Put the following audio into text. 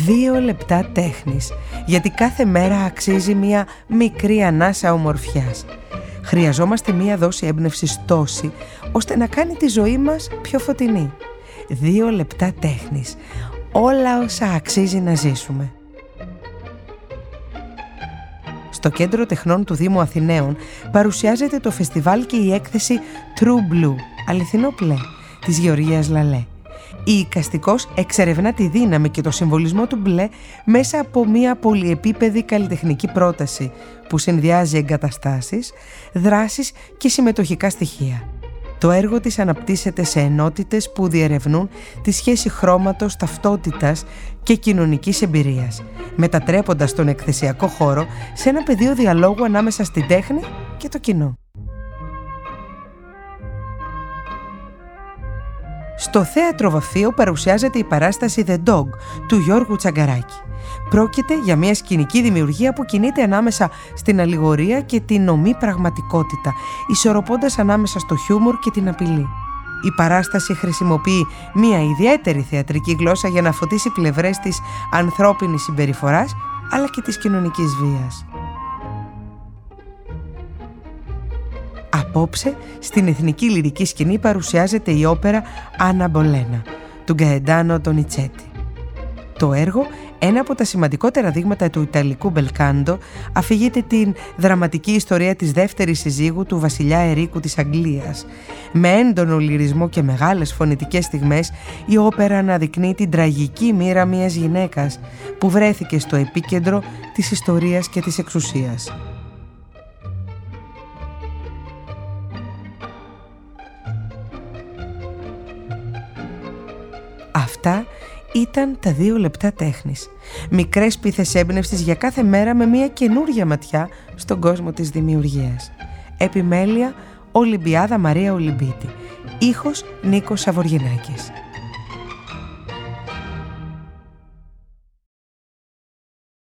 2 λεπτά τέχνης, γιατί κάθε μέρα αξίζει μια μικρή ανάσα ομορφιάς. Χρειαζόμαστε μια δόση έμπνευσης τόση, ώστε να κάνει τη ζωή μας πιο φωτεινή. 2 λεπτά τέχνης, όλα όσα αξίζει να ζήσουμε. Στο Κέντρο Τεχνών του Δήμου Αθηναίων παρουσιάζεται το φεστιβάλ και η έκθεση True Blue, αληθινό μπλε, της Γεωργίας Λαλέ. Η εικαστικός εξερευνά τη δύναμη και το συμβολισμό του μπλε μέσα από μια πολυεπίπεδη καλλιτεχνική πρόταση που συνδυάζει εγκαταστάσεις, δράσεις και συμμετοχικά στοιχεία. Το έργο της αναπτύσσεται σε ενότητες που διερευνούν τη σχέση χρώματος, ταυτότητας και κοινωνικής εμπειρίας, μετατρέποντας τον εκθεσιακό χώρο σε ένα πεδίο διαλόγου ανάμεσα στην τέχνη και το κοινό. Στο Θέατρο Βαφείο παρουσιάζεται η παράσταση The Dog του Γιώργου Τσαγκαράκη. Πρόκειται για μια σκηνική δημιουργία που κινείται ανάμεσα στην αλληγορία και την ομή πραγματικότητα, ισορροπώντας ανάμεσα στο χιούμορ και την απειλή. Η παράσταση χρησιμοποιεί μια ιδιαίτερη θεατρική γλώσσα για να φωτίσει πλευρές της ανθρώπινης συμπεριφοράς, αλλά και της κοινωνικής βίας. Απόψε, στην εθνική λυρική σκηνή παρουσιάζεται η όπερα «Άννα Μπολένα» του Γκαεντάνο Ντονιτσέτη. Το έργο, ένα από τα σημαντικότερα δείγματα του ιταλικού μπελκάντο, αφηγείται την δραματική ιστορία της δεύτερης συζύγου του βασιλιά Ερίκου της Αγγλίας. Με έντονο λυρισμό και μεγάλες φωνητικές στιγμές, η όπερα αναδεικνύει την τραγική μοίρα μιας γυναίκας που βρέθηκε στο επίκεντρο της ιστορίας και της εξουσίας. Αυτά ήταν τα 2 λεπτά τέχνης. Μικρές πίθες έμπνευσης για κάθε μέρα με μια καινούρια ματιά στον κόσμο της δημιουργίας. Επιμέλεια Ολυμπιάδα Μαρία Ολυμπίτη. Ήχος Νίκος Σαβοργινάκης.